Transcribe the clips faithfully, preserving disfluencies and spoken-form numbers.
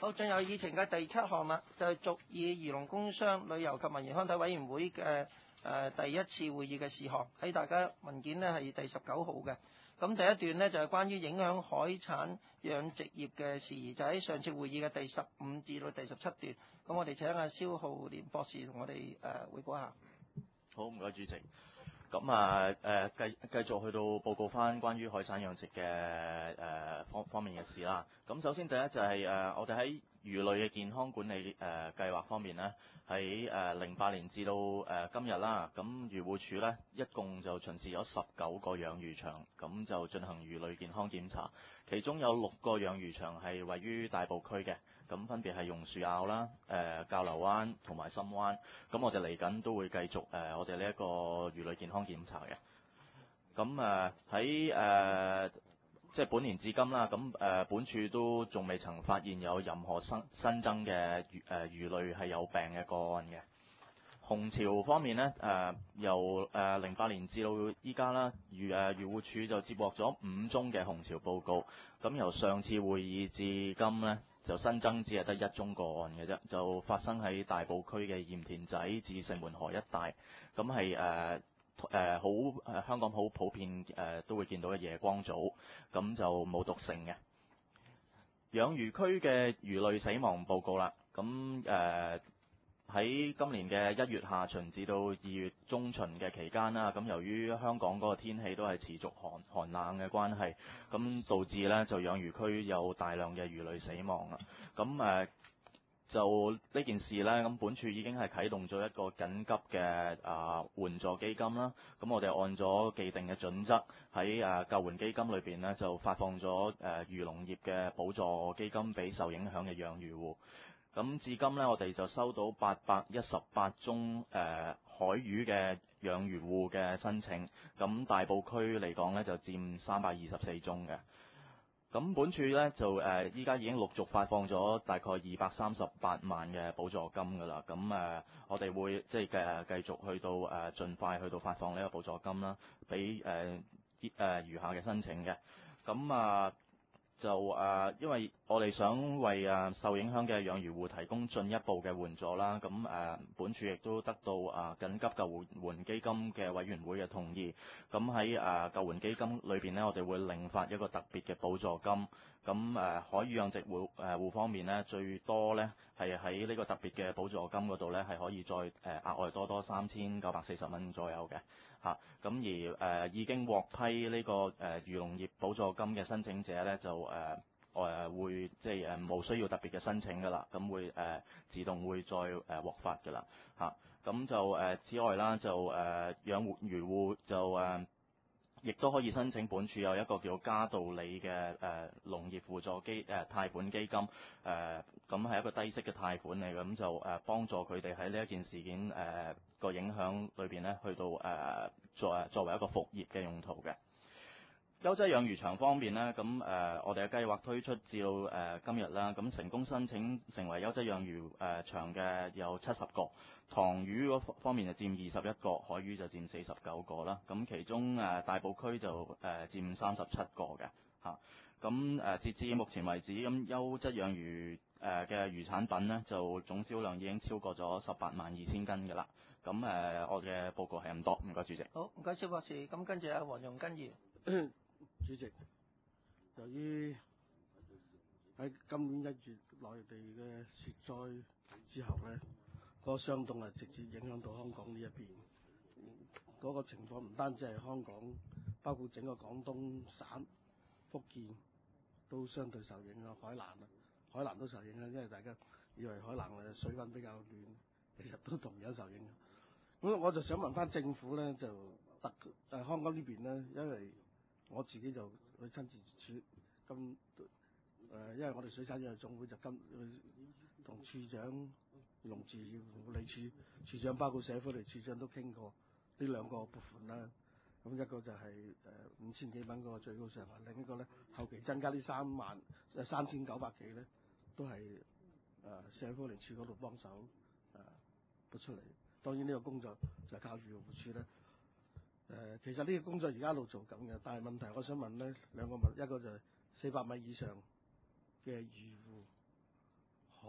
好，進入議程嘅第七項啦，就係續議漁農工商旅遊及文娛康體委員會嘅誒、呃、第一次會議嘅事項，喺大家文件呢係第十九號嘅。咁第一段呢，就係、是、關於影響海產養殖業嘅事宜，就喺上次會議嘅第十五至到第十七段。咁我哋請阿蕭浩年博士同我哋誒彙報下。 好，唔該主席。咁啊誒繼繼續去到報告翻關於海產養殖嘅誒方方面嘅事啦。咁首先第一就係、是、誒、呃、我哋喺魚類嘅健康管理誒、呃、計劃方面呢，喺誒零八年至到誒、呃、今日啦，咁漁護署呢，一共就巡視咗十九個養魚場，咁就進行魚類健康檢查。其中有六個養魚場係位於大埔區嘅，咁分別係榕樹坳啦、誒教流灣同埋深灣。咁我哋嚟緊都會繼續誒、呃、我哋呢一個魚類健康檢查嘅。咁誒喺誒即係本年至今啦，咁誒、呃、本處都仲未曾發現有任何新新增嘅魚誒魚類係有病嘅個案嘅。紅潮方面呢，誒、呃、由誒零八年至到依家啦，漁誒漁護署就接獲咗五宗嘅紅潮報告。咁由上次會議至今呢，就新增只係得一宗個案嘅啫，就發生喺大埔區嘅鹽田仔至城門河一帶。咁係誒誒好誒香港好普遍誒、呃、都會見到嘅夜光藻，咁就冇毒性嘅。養魚區嘅魚類死亡報告啦，咁誒。呃喺今年嘅一月下旬至到二月中旬嘅期間啦，咁由於香港嗰個天氣都係持續寒寒冷嘅關係，咁導致呢就養魚區有大量嘅魚類死亡啦。咁誒、呃、就呢件事呢，咁本處已經係啟動咗一個緊急嘅啊、呃、援助基金啦。咁我哋按咗既定嘅準則喺誒救援基金裏邊呢，就發放咗誒、呃、漁農業嘅補助基金俾受影響嘅養魚戶。咁至今呢，我哋就收到八百一十八宗誒、呃、海魚嘅養魚戶嘅申請，咁大埔區嚟講呢，就佔三百二十四宗嘅。咁本處呢，就誒依家已經陸續發放咗大概二百三十八萬嘅補助金㗎啦。咁誒、呃、我哋會即係誒繼續去到誒、呃、盡快去到發放呢個補助金啦，俾誒啲誒餘下嘅申請嘅。咁啊〜、呃就誒、呃，因為我哋想為誒、呃、受影響嘅養魚戶提供進一步嘅援助啦，咁誒、呃、本處亦都得到誒、呃、緊急救援基金嘅委員會嘅同意，咁喺誒救援基金裏邊呢，我哋會另發一個特別嘅補助金，咁誒、呃、海魚養殖戶誒戶方面呢，最多呢係喺呢個特別嘅補助金嗰度呢，係可以再誒、呃、額外多多三千九百四十蚊左右嘅。嚇，咁、啊、而誒、呃、已經獲批呢、這個誒、呃、漁農業補助金嘅申請者咧，就誒誒、呃、會即係誒冇需要特別嘅申請噶啦，咁會誒、呃、自動會再誒、呃、獲發噶啦嚇。咁、啊、就誒、呃、此外啦，就誒、呃、養活漁戶就誒亦都可以申請本處有一個叫嘉道理嘅誒、呃、農業輔助基誒、呃、貸款基金誒，咁、呃、係一個低息嘅貸款嚟，咁就誒、呃、幫助佢哋喺呢一件事件誒。呃個影響裏邊咧，去到誒、呃、作作為一個復業嘅用途嘅。優質養魚場方面呢，咁誒、呃、我哋嘅計劃推出至到誒、呃、今日啦，咁成功申請成為優質養魚誒、呃、場嘅有七十個，塘魚嗰方面就佔二十一個，海魚就佔四十九個啦。咁其中誒、呃、大埔區就誒、呃、佔三十七個嘅嚇。咁、啊、誒截至目前為止，咁優質養魚誒嘅魚產品呢，就總銷量已經超過咗十八萬二千斤嘅啦。咁誒、呃，我嘅報告係咁多，唔該主席。 好，唔該蕭博士。咁跟住阿黃容根議員。 主席，由於喺今年一月內地嘅雪災之後呢，嗰、那個霜凍係直接影響到香港呢一邊。嗰、那個情況唔單止係香港，包括整個廣東省、福建都相對受影響。海南啊，海南都受影響，因為大家以為海南嘅水溫比較暖，其實都同樣受影響。咁我就想問翻政府呢，就特誒、呃、香港呢邊呢，因為我自己就去親自處咁誒、呃，因為我哋水產養殖總會就今去同處長、農自護理處處長，包括社福理處長都傾過呢兩個撥款啦。咁一個就係誒五千幾蚊嗰個最高上限，另一個咧後期增加呢三萬誒三千九百幾咧，都係誒、呃、社福理處嗰度幫手誒撥出嚟。當然呢個工作就靠漁護署咧。誒、呃，其實呢個工作而家一路做緊嘅，但係問題我想問咧兩個問，一個就係四百米以上嘅漁戶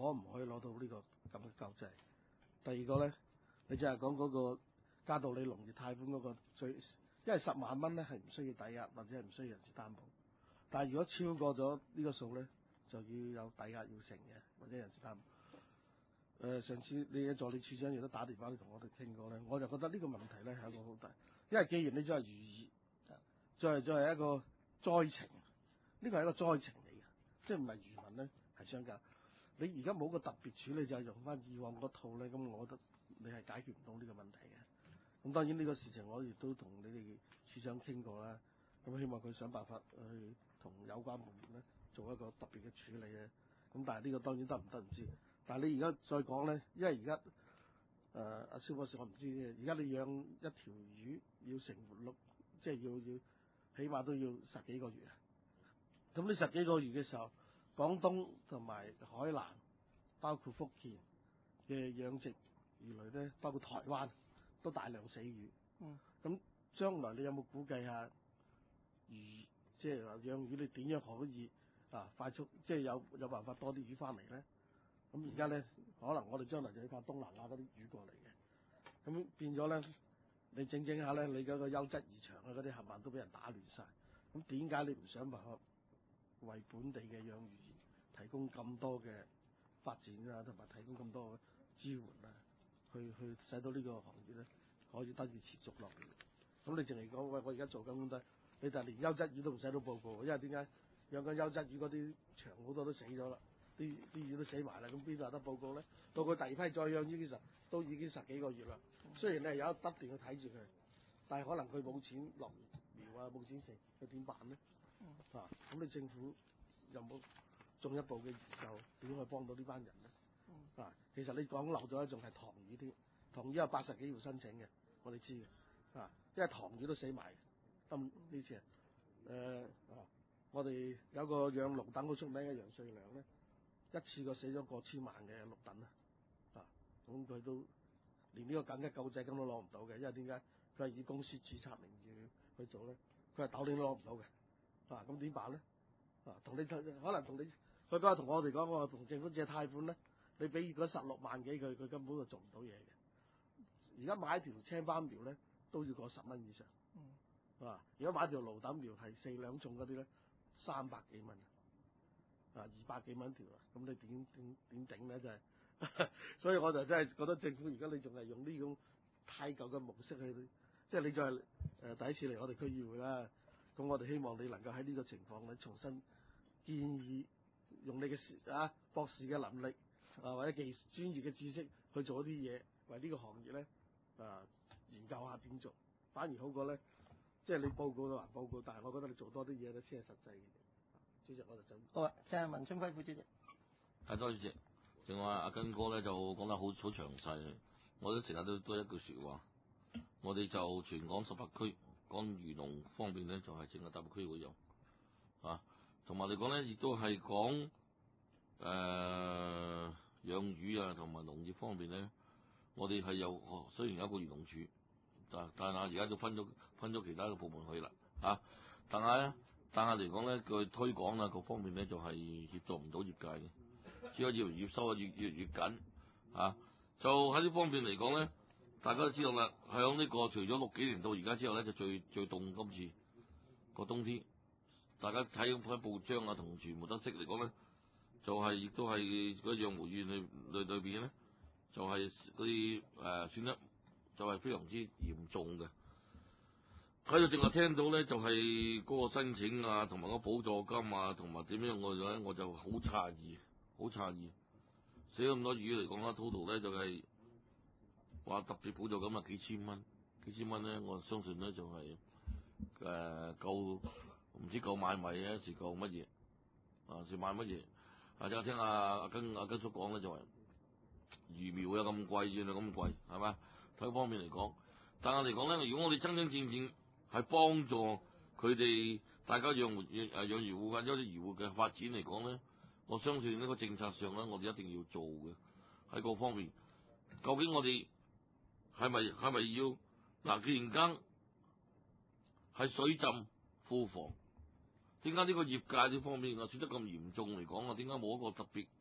可唔可以攞到呢個咁嘅救濟？第二個咧，你就係講嗰個嘉道理農業貸款嗰個最，因為十萬蚊咧係唔需要抵押或者係唔需要人事擔保，但係如果超過咗呢個數咧，就要有抵押要成嘅或者人事擔保。誒、呃、上次你嘅助理處長亦都打電話嚟同我哋傾過咧，我就覺得呢個問題咧係一個好大，因為既然你只係漁業，再係再係一個災情，呢個係一個災情嚟嘅，即係唔係漁民咧係商家。你而家冇個特別處理，就係用翻以往嗰套咧，咁我覺得你係解決唔到呢個問題嘅。咁當然呢個事情我亦都同你哋處長傾過啦，咁希望佢想辦法去同有關部門咧做一個特別嘅處理嘅。咁但係呢個當然得唔得唔知。但係你而家再講咧，因為而家誒阿蕭博士我唔知嘅，而家你養一條魚要成活率，即係要要起碼都要十幾個月啊。咁呢十幾個月嘅時候，廣東同埋海南，包括福建嘅養殖魚類咧，包括台灣都大量死魚。 嗯。咁將來你有冇估計下魚，即係話養魚你點樣可以啊快速，即係有有辦法多啲魚翻嚟咧？咁而家咧，可能我哋將來就要靠東南亞嗰啲魚過嚟嘅。咁變咗咧，你整整下咧，你嗰個優質漁場啊嗰啲冚唪唥都俾人打亂晒。咁點解你唔想辦法為本地嘅養魚業提供咁多嘅發展啊，同埋提供咁多嘅支援啊，去去使到呢個行業咧可以得以持續落嚟？咁你淨係講喂，我而家做緊咁多，你就連優質魚都唔使到報告，因為點解養緊優質魚嗰啲場好多都死咗啦，啲啲魚都死埋啦，咁邊度有得報告咧？到佢第二批再養魚嘅時候，都已經十幾個月啦。雖然你係有不斷去睇住佢，但係可能佢冇錢落苗啊，冇錢食，佢點辦咧？啊，咁你政府有冇進一步嘅研究點去幫到呢班人咧？啊，其實你講漏咗一種係塘魚添，塘魚有八十幾條申請嘅，我哋知嘅，啊，因為塘魚都死埋，今呢次啊，誒啊，我哋有個養綠躉好出名嘅楊瑞良咧，一次過死咗過千萬嘅綠躉啊，啊，咁佢都連呢個緊急救濟金都攞唔到嘅，因為點解？佢係以公司註冊名義去做咧，佢係豆領都攞唔到嘅。啊，咁點辦咧？啊，同你可能同你，佢嗰日同我哋講，我話同政府借貸款咧，你俾嗰十六萬幾佢，佢根本就做唔到嘢嘅。而家買條青斑苗咧，都要過十蚊以上。嗯。啊，如果買條蘆躉苗係四兩重嗰啲咧，三百幾蚊。啊，二百幾蚊條啊，咁你點點點頂咧？真係，所以我就真係覺得政府而家你仲係用呢種太舊嘅模式去，即係你就係誒第一次嚟我哋區議會啦。咁我哋希望你能夠喺呢個情況咧，重新建議用你嘅啊博士嘅能力啊或者技專業嘅知識去做一啲嘢，為呢個行業咧啊研究下點做，反而好過咧，即係你報告就話報告，但係我覺得你做多啲嘢咧先係實際嘅。主席，我就走。 好啊，謝謝文春輝副主席。 係多謝主席，正話阿根哥咧就講得好好詳細，我都成日都多一句説話，我哋就全港十八區。講漁農方面咧，就係整個大埔區會有啊，同埋嚟講咧，亦都係講誒養魚啊，同埋農業方面咧，我哋係有、哦、雖然有一個漁農署，但但係而家就分咗分咗其他嘅部門去啦啊，但係咧，但係嚟講咧，佢推廣啊各方面咧，就係、是、協助唔到業界嘅，只可以越越收啊越越越緊啊，就喺呢方面嚟講咧。大家都知道啦，響呢個除咗六幾年到而家之後咧，就最最凍今次個冬天。大家睇睇報章啊，同傳媒得悉嚟講咧，就係、是、亦都係嗰養護院裏裏裏邊咧，就係嗰啲誒損失就係非常之嚴重嘅。喺度淨係聽到咧，就係、是、嗰個申請啊，同埋嗰個補助金啊，同埋點樣我咧，我就好詫異，好詫異。死咁多魚嚟講啦 total 咧就係、是。話特別補助咁啊幾千蚊，幾千蚊咧，我相信咧就係、是、誒、呃、夠唔知夠買米啊，是夠乜嘢啊？是買乜嘢？啊！就聽阿阿根阿根叔講咧，就係、是、魚苗有咁貴，原來咁貴，係嘛？睇方面嚟講，但係嚟講咧，如果我哋真真正正係幫助佢哋大家養活誒養魚戶或者啲漁戶嘅發展嚟講咧，我相信呢個政策上咧，我哋一定要做嘅喺各方面。究竟我哋？係咪係咪要嗱？既然間係水浸庫房，點解呢個業界呢方面啊，損得咁嚴重嚟講啊？點解冇一個特別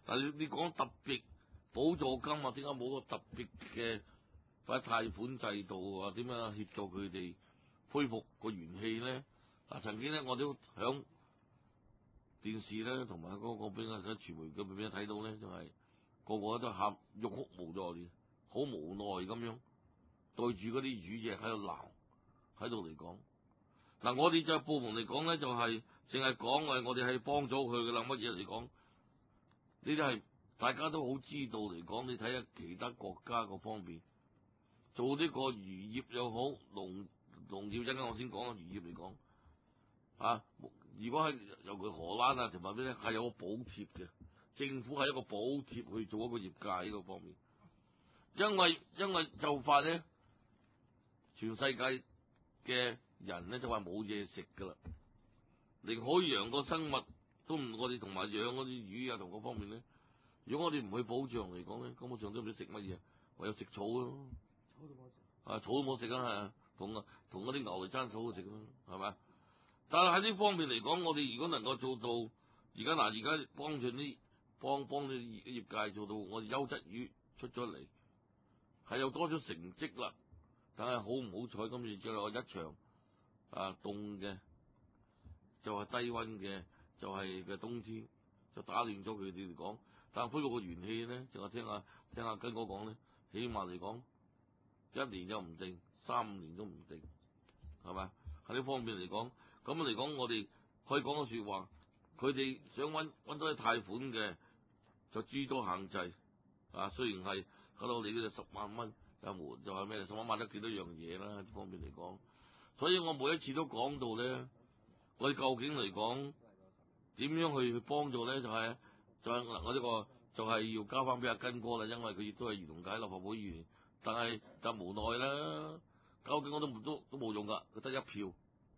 但係你你講特別補助金啊，點解冇個特別嘅或者貸款制度啊？點樣協助佢哋恢復個元氣咧？嗱，曾經咧我都響電視咧同埋嗰個邊個喺傳媒嗰邊睇到咧，就係、是、個個都喊欲哭無淚，好無奈咁樣對住嗰啲魚隻喺度鬧，喺度嚟講。嗱，我哋就部門嚟講咧，就係淨係講誒，我哋係幫咗佢嘅啦。乜嘢嚟講？呢啲係大家都好知道嚟講。你睇下其他國家嗰方面做呢個漁業又好，農農業，陣間我先講啊，漁業嚟講啊，如果係尤其荷蘭啊同埋咩咧，係有個補貼嘅，政府係一個補貼去做一個業界呢個方面。因為因為就快咧，全世界嘅人咧就話冇嘢食噶啦，連海洋個生物都唔，我哋同埋養嗰啲魚啊同嗰方面咧，如果我哋唔去保障嚟講咧，根本上都唔知食乜嘢，唯有食草咯。草都冇食，啊草都冇食啊，同啊同嗰啲牛嚟爭草去食咯，係咪？但係喺呢方面嚟講，我哋如果能夠做到，而家嗱，而家幫住啲幫幫啲業界做到，我哋優質魚出咗嚟，係有多咗成績啦。但係好唔好彩，今次最後一場啊凍嘅，就係、是、低溫嘅，就係、是、嘅冬天，就打亂咗佢哋嚟講。但係恢復個元氣咧，就我聽下聽下根哥講咧，起碼嚟講一年又唔定，三五年都唔定，係咪？喺呢方面嚟講，咁嚟講我哋可以講個説話，佢哋想揾揾到啲貸款嘅，就諸多限制啊。雖然係搞到你嗰度十萬蚊。有冇就係咩？十萬買得幾多樣嘢啦？呢方面嚟講，所以我每一次都講到咧，我哋究竟嚟講點樣去去幫助咧？就係、是、就係、是、我呢個就係要交翻俾阿根哥啦，因為佢亦都係漁農界立法會議員，但係就無奈啦，究竟我都都都冇用㗎，佢得一票。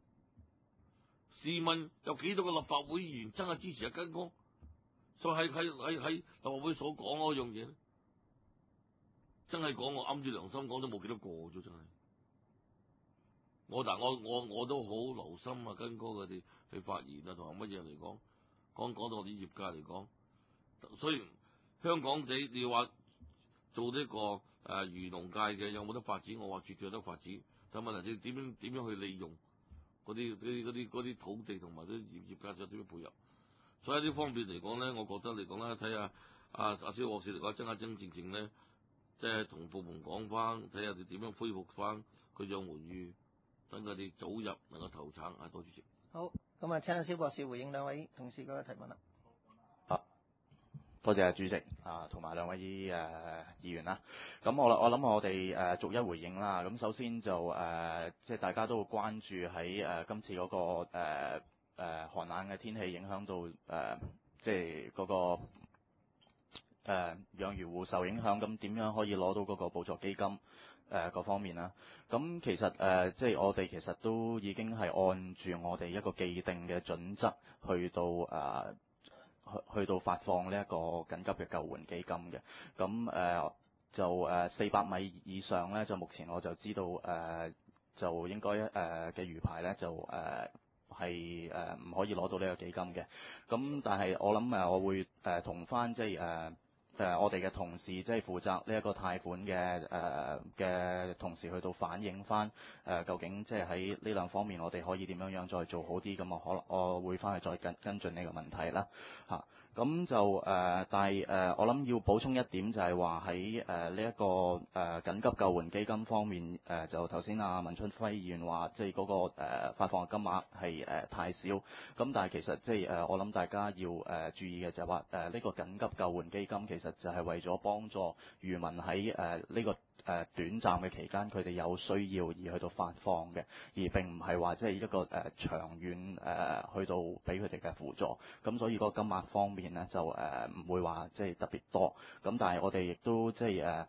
試問有幾多個立法會議員真係支持阿根哥？所以喺喺喺喺立法會所講嗰樣嘢咧？真係講我揞住良心講都冇幾多個啫，真係。我但我我我都好留心啊，根哥佢哋去發言啊，同埋乜嘢嚟講，講講到我啲業界嚟講。所以香港地你話做呢、這個誒、呃、漁農界嘅有冇得發展？我話絕對有得發展。但問題你點樣點樣去利用嗰啲啲啲啲土地同埋啲業業界就點樣配合？所以呢方面嚟講咧，我覺得嚟講咧，睇下阿阿蕭博士嚟講真係真正正咧。即係同部門講翻，睇下你點樣恢復翻佢養活魚，等佢哋早日能夠投產。啊，多謝主席。 好，咁啊，請阿蕭博士回應兩位同事嗰個提問啦。 啊，多謝主席啊，同埋兩位誒、呃、議員啦。咁我我諗我哋誒、呃、逐一回應啦。咁首先就誒、呃，即係大家都會關注喺誒、呃、今次嗰、那個誒誒、呃呃、寒冷嘅天氣影響到誒、呃，即係嗰、那個。誒、呃、養魚戶受影響，咁點樣可以攞到嗰個補助基金誒各、呃、方面啦？咁其實誒、呃，即係我哋其實都已經係按住我哋一個既定嘅準則去到誒、呃、去去到發放呢一個緊急嘅救援基金嘅。咁誒、呃、就誒四百米以上咧，就目前我就知道誒、呃、就應該誒嘅魚排咧就誒。呃係誒唔可以攞到呢個基金嘅，咁但係我諗誒，我會誒同翻即係誒誒我哋嘅同事，即係負責呢一個貸款嘅誒嘅同事去到反映翻誒、呃、究竟即係喺呢兩方面，我哋可以點樣樣再做好啲，咁我可能我會翻去再跟跟進呢個問題啦嚇。咁就誒、呃，但係誒、呃，我諗要補充一點就係話喺誒呢一個誒、呃、緊急救援基金方面，誒、呃、就頭先阿文春輝議員話，即係嗰個誒、呃、發放嘅金額係誒、呃、太少。咁但係其實即係誒，我諗大家要誒、呃、注意嘅就係話誒呢個緊急救援基金其實就係為咗幫助漁民喺誒呢個誒、呃、短暫嘅期間，佢哋有需要而去到發放嘅，而並唔係話即係一個誒、呃、長遠誒、呃、去到俾佢哋嘅輔助。咁所以個金額方面咧就誒唔、呃、會話即係特別多。咁但係我哋亦都即係誒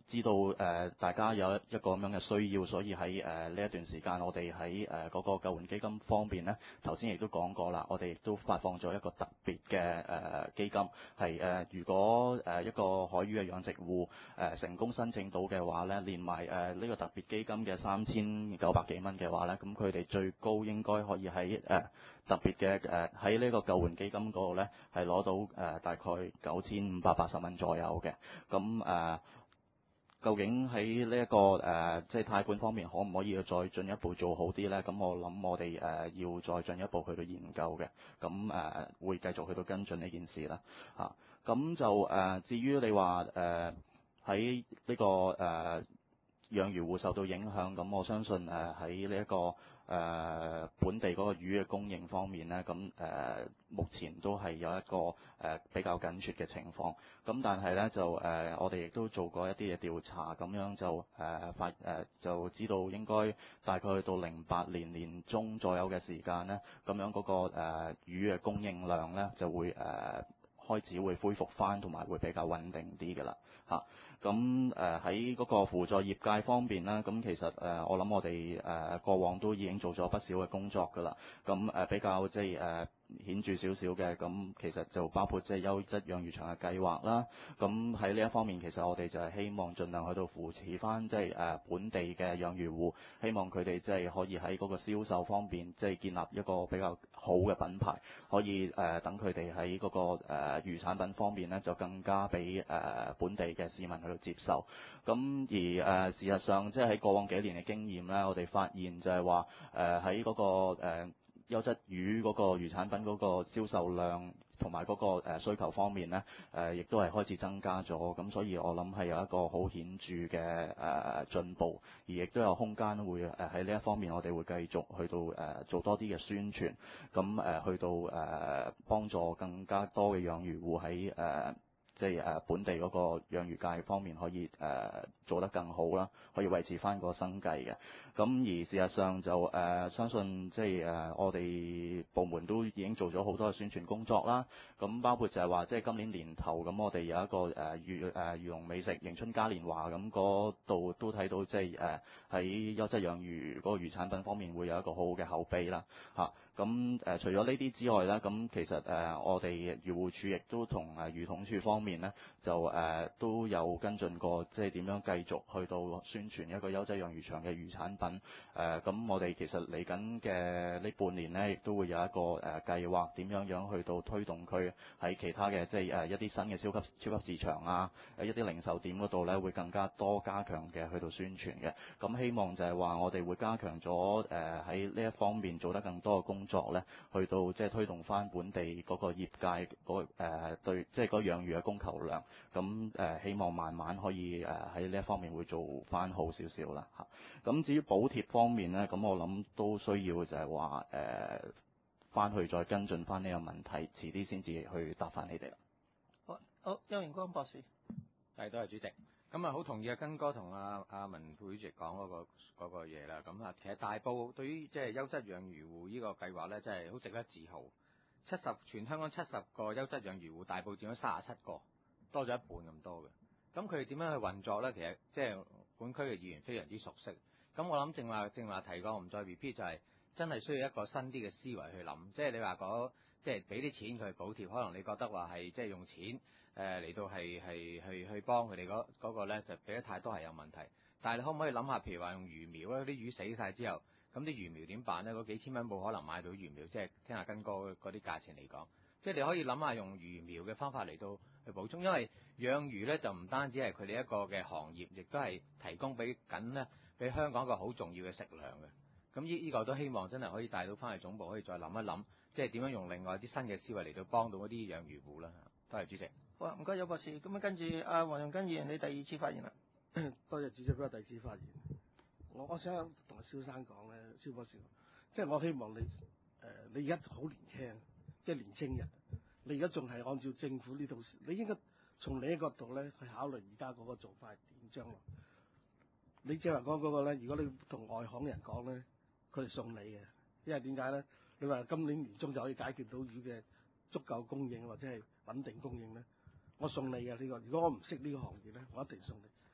知道誒、呃、大家有一個咁樣嘅需要，所以喺誒呢一段時間，我哋喺誒嗰個救援基金方面呢，頭先亦都講過啦，我哋亦都發放咗一個特別嘅誒、呃、基金，係誒、呃、如果誒、呃、一個海魚嘅養殖戶誒、呃、成功申請到嘅話呢，連埋誒呢個特別基金嘅三千九百幾蚊嘅話呢，咁佢哋最高應該可以喺誒、呃特別嘅誒喺呢個救援基金嗰度呢，係攞到誒、呃、大概九千五百八十蚊左右嘅。咁誒、呃，究竟喺呢一個誒、呃、即係貸款方面，可唔可以再進一步做好啲呢？咁我諗我哋誒、呃、要再進一步去到研究嘅。咁誒、呃、會繼續去到跟進呢件事啦。嚇、啊，咁就誒、呃、至於你話誒喺呢個誒、呃、養魚戶受到影響，咁我相信誒喺呢一個誒、呃、本地嗰個魚嘅供應方面呢，咁誒、呃、目前都係有一個誒、呃、比較緊缺嘅情況。咁但係呢，就誒、呃、我哋亦都做過一啲嘅調查，咁樣就誒、呃、發誒、呃、就知道應該大概去到零八年年中左右嘅時間呢，咁樣嗰、那個誒、呃、魚嘅供應量呢就會誒、呃、開始會恢復翻，同埋會比較穩定啲㗎啦嚇。咁誒喺嗰個輔助業界方面啦，咁其實誒、呃、我諗我哋誒、呃、過往都已經做咗不少嘅工作㗎啦。咁誒、呃、比較即係誒顯著少少嘅，咁其實就包括即係優質養魚場嘅計劃啦。咁喺呢一方面，其實我哋就係希望盡量去到扶持翻即係誒本地嘅養魚戶，希望佢哋即係可以喺嗰個銷售方面即係建立一個比較好嘅品牌，可以誒、呃、等佢哋喺嗰個誒、呃、魚產品方面呢，就更加俾誒、呃、本地嘅市民去到接受。咁而誒、呃、事實上，即係喺過往幾年嘅經驗咧，我哋發現就係話誒喺嗰個誒、呃優質魚嗰個魚產品嗰個銷售量同埋嗰個誒需求方面呢，誒亦都係開始增加咗，咁所以我諗係有一個好顯著嘅誒進步，而亦都有空間會誒喺呢一方面，我哋會繼續去到誒做多啲嘅宣傳，咁誒去到誒幫助更加多嘅養魚戶喺誒即係誒本地嗰個養魚界方面可以誒做得更好啦，可以維持翻個生計嘅。咁而事實上就誒、呃、相信即係誒我哋部門都已經做咗好多嘅宣傳工作啦。咁包括就係話即係今年年頭咁，我哋有一個誒魚誒魚龍美食迎春嘉年華，咁嗰度都睇到即係誒喺優質養魚嗰個魚產品方面會有一個好好嘅口碑啦嚇。咁、啊、誒、呃、除咗呢啲之外咧，咁其實誒、呃、我哋漁護署亦都同誒魚統處方面咧就誒、呃、都有跟進過，即係點樣繼續去到宣傳一個優質養魚場嘅魚產品。誒咁、呃，我哋其實嚟緊嘅呢半年呢，亦都會有一個誒、呃、計劃，點樣樣去到推動佢喺其他嘅即係誒、呃、一啲新嘅超級超級市場啊，誒一啲零售店嗰度呢，會更加多加強嘅去到宣傳嘅。咁希望就係話我哋會加強咗誒喺呢一方面做得更多嘅工作呢，去到即係推動翻本地嗰個業界嗰誒、呃、對即係嗰養魚嘅供求量。咁誒、呃、希望慢慢可以誒喺呢一方面會做翻好少少啦嚇。咁至於補貼方面呢，咁我諗都需要就係話誒翻去再跟進翻呢個問題，遲啲先至去答翻你哋啦。 好，好，邱榮光博士。 係，多謝主席。咁啊，好同意阿根哥同阿阿文副主席講嗰個嗰個嘢啦。咁啊，其實大埔對於即係優質養魚戶呢個計劃咧，真係好值得自豪。七十全香港七十個優質養魚戶，大埔佔咗三十七個，多咗一半咁多嘅。咁佢哋點樣去運作咧？其實即係本區嘅議員非常之熟悉。咁我諗正話正話提過，我唔再 repeat 就係真係需要一個新啲嘅思維去諗。即係你話嗰即係俾啲錢佢補貼，可能你覺得話係即係用錢誒嚟、呃、到係係去去幫佢哋嗰嗰個咧，就俾得太多係有問題。但係你可唔可以諗下，譬如話用魚苗啊，啲魚死晒之後，咁啲魚苗點辦咧？嗰幾千蚊冇可能買到魚苗，即係聽下根哥嗰啲價錢嚟講。即係你可以諗下用魚苗嘅方法嚟到去補充，因為養魚咧就唔單止係佢哋一個嘅行業，亦都係提供俾緊咧俾香港一個好重要嘅食糧嘅。咁呢呢個都希望真係可以帶到翻去總部，可以再諗一諗，即係點樣用另外啲新嘅思維嚟到幫到嗰啲養魚戶啦。多謝主席。 好啊，唔該，邱博士。咁啊，跟住阿黃容根議員，你第二次發言啦。 多謝主席俾我第二次發言。我我想同阿蕭生講咧，蕭博士，即係我希望你誒、呃，你而家好年輕，即係年青人，你而家仲係按照政府呢套，你應該從另一個角度咧去考慮而家嗰個做法係點將來。你正話講嗰個咧，如果你同外行人講咧，佢哋送你嘅，因為點解咧？你話今年年中就可以解決到魚嘅足夠供應或者係穩定供應咧，我送你嘅呢個。如果我唔識呢個行業咧，我一定送你。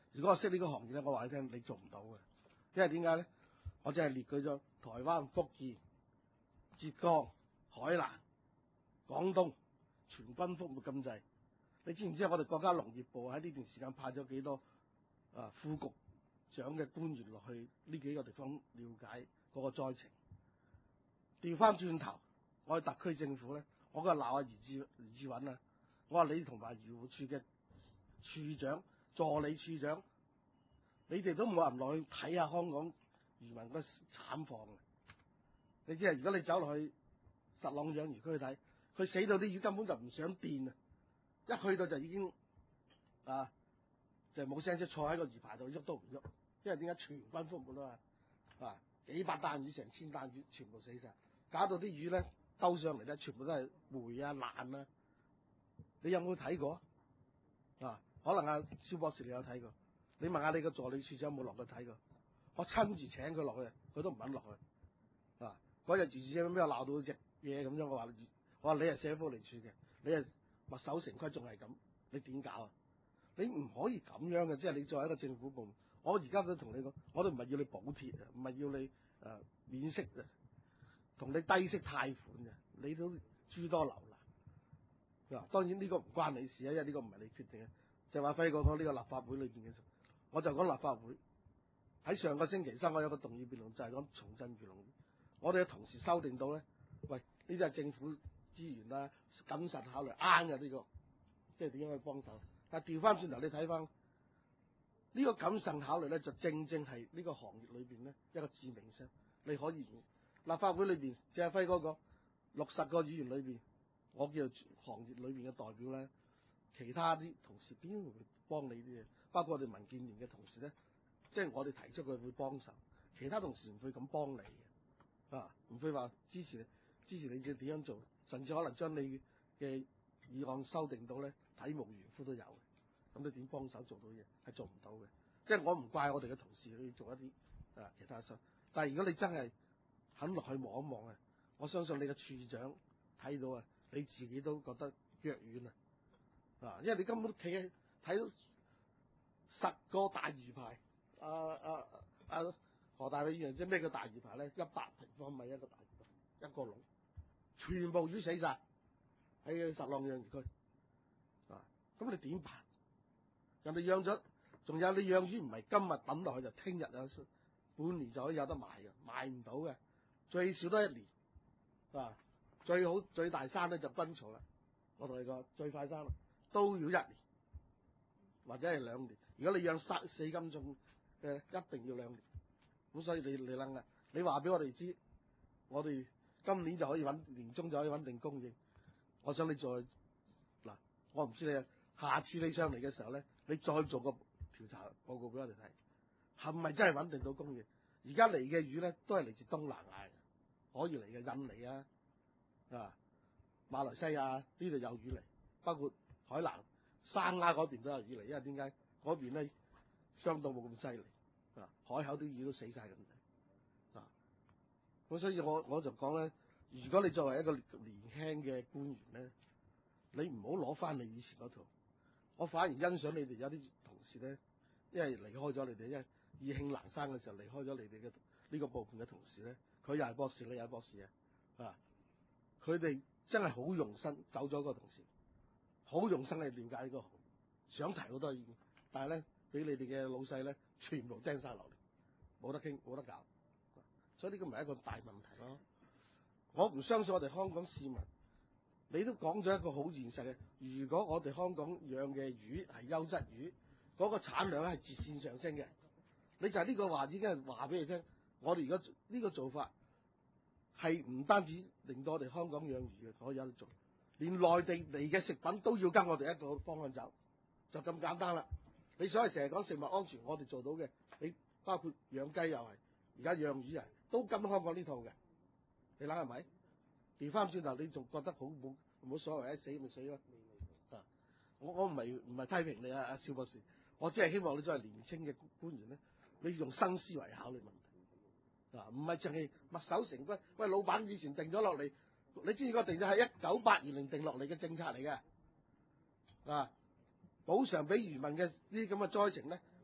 如果我識呢個行業咧，我話你聽，你做唔到嘅，因為點解咧？我淨係列舉咗台灣、福建、浙江、海南、廣東全軍覆沒咁滯。你知唔知我哋國家農業部喺呢段時間派咗幾多啊副局長嘅官員落去呢幾個地方了解嗰個災情？調翻轉頭，我哋特區政府咧，我嗰日鬧阿余志余志允啊，我話你同埋漁護處嘅處長、助理處長，你哋都冇人落去睇下香港漁民嘅慘況嘅。你知啊，如果你走落去實朗養魚區去睇，佢死到啲魚根本就唔想掂啊！一去到就已經啊，就冇聲，即坐喺個魚排度喐都唔喐，因為點解全軍覆沒啊嘛？啊，幾百擔魚、成千擔魚全部死晒，搞到啲魚咧兜上嚟咧，全部都係霉啊爛啊！你有冇睇過啊？可能阿蕭博士你有睇過，你問下你個助理處長有冇落去睇過？我親自請佢落去，佢都唔肯落去。啊，嗰日住住咩鬧到隻嘢咁樣，我話我話你係社福利處嘅，你係墨守成規仲係咁，你點搞啊？你唔可以咁樣嘅，即係你作為一個政府部門，我而家都同你講，我都唔係要你補貼啊，唔係要你誒、呃、免息啊，同你低息貸款嘅，你都諸多留難。嗱，當然呢個唔關你事啊，因為呢個唔係你決定嘅。就話輝哥講呢個立法會裏邊嘅，我就講立法會喺上個星期三，我有個動議辯論就係、是、講重振漁農業，我哋嘅同事修訂到咧，喂，呢啲係政府資源啦，謹慎考慮啱嘅呢個，即係點樣去幫手？但係調翻轉頭，你睇翻呢個謹慎考慮咧，就正正係呢個行業裏邊咧一個致命傷。你可以立法會裏邊，謝輝哥講六十個議員裏邊，我叫做行業裏邊嘅代表咧，其他啲同事邊會幫你啲嘢？包括我哋民建聯嘅同事咧，即係我哋提出佢會幫手，其他同事唔會咁幫你嘅，啊，唔會話支持你，支持你要點樣做，甚至可能將你嘅議案修訂到咧體無完膚都有嘅，咁你點幫手做到嘢？係做唔到嘅。即係我唔怪我哋嘅同事去做一啲啊其他事，但係如果你真係肯落去望一望啊，我相信你嘅處長睇到啊，你自己都覺得腳軟啊，啊，因為你根本企喺睇到十個大魚排，啊啊啊何大偉議員知咩叫大魚排咧？一百平方米一個大魚排，一個籠，全部魚死晒喺實浪養魚區，啊，咁你點辦？人哋養咗，仲有你養魚唔係今日抌落去就聽日啊，半年就可以有得賣嘅，賣唔到嘅，最少都一年，啊，最好最大山咧就軍曹啦，我同你講最快山都要一年或者係兩年。如果你養三四斤重嘅，一定要兩年。咁所以你你諗啊，你話俾我哋知，我哋今年就可以穩，年中就可以穩定供應。我想你再嗱，我唔知你下次你上嚟嘅時候咧，你再做個調查報告俾我哋睇，係咪真係穩定到供應？而家嚟嘅魚咧都係嚟自東南亞嘅，可以嚟嘅印尼啊、啊馬來西亞呢度有魚嚟，包括海南、三亞嗰邊都有魚嚟，因為點解嗰邊咧相當冇咁犀利啊，海口啲魚都死晒咁滯啊，咁所以我我就講咧，如果你作為一個年輕嘅官員咧，你唔好攞翻你以前嗰套，我反而欣賞你哋有啲同事咧，因為離開咗你哋，因為意興闌珊嘅時候離開咗你哋嘅呢個部門嘅同事咧，佢又係博士，你又係博士啊，啊，佢哋真係好用心走咗個同事，好用心去了解呢個行業，想提好多意見，但係咧俾你哋嘅老細咧全部釘晒落嚟，冇得傾，冇得搞，所以呢個唔係一個大問題咯。我唔相信我哋香港市民，你都講咗一個好現實嘅，如果我哋香港養嘅魚係優質魚，嗰、那個產量係節線上升嘅，你就係呢個話已經係話俾你聽，我哋而家呢個做法係唔單止令到我哋香港養魚嘅可以有得做，連內地嚟嘅食品都要跟我哋一個方向走，就咁簡單啦。你所謂成日講食物安全，我哋做到嘅，你包括養雞又係，而家養魚啊，都跟香港呢套嘅。你諗係咪？調翻轉頭，你仲覺得好冇冇所謂？死咪死咯！啊，我我唔係唔係批評你啊，阿蕭博士，我只係希望你作為年青嘅官員咧，你用新思維考慮問題，啊，唔係淨係墨守成規。喂，老闆以前定咗落嚟，你知唔知個定咗係一九八二年定落嚟嘅政策嚟嘅，啊，補償俾漁民嘅呢啲咁嘅災情咧，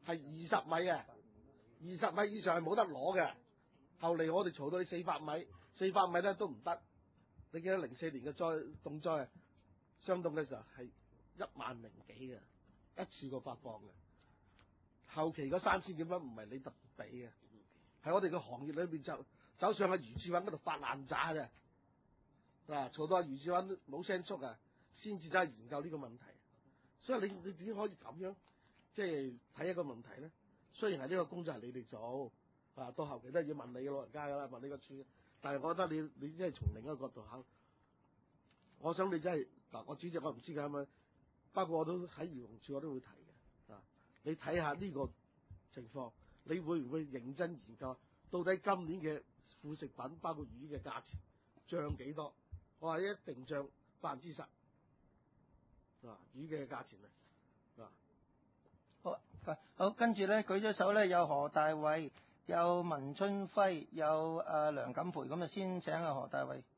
係二十米嘅，二十米以上係冇得攞嘅。後嚟我哋嘈到你四百米，四百米咧都唔得。你記得零四年嘅災凍災，霜凍嘅時候係一萬零幾嘅，一次過發放嘅。後期嗰三千幾蚊唔係你特別俾嘅，喺我哋嘅行業裏邊就走上去余志穩嗰度發爛渣嘅，嗱嘈到阿余志穩冇聲出啊，先至走去研究呢個問題。所以你你點可以咁樣即係睇一個問題咧？雖然係呢個工作係你哋做，啊到後期都係要問你嘅老人家噶啦，問你個處，但係我覺得你你真係從另一個角度考，我想你真係嗱，我主席我唔知㗎咁樣，包括我都喺漁農處我都會提嘅，啊你睇下呢個情況，你會唔會認真研究到底今年嘅副食品包括魚嘅價錢漲幾多？我話一定漲百分之十。啊，魚嘅價錢啊， 好，好，跟住咧舉咗手咧，有何大衛，有文春輝，有阿、呃、梁錦培，咁啊先請阿何大衛。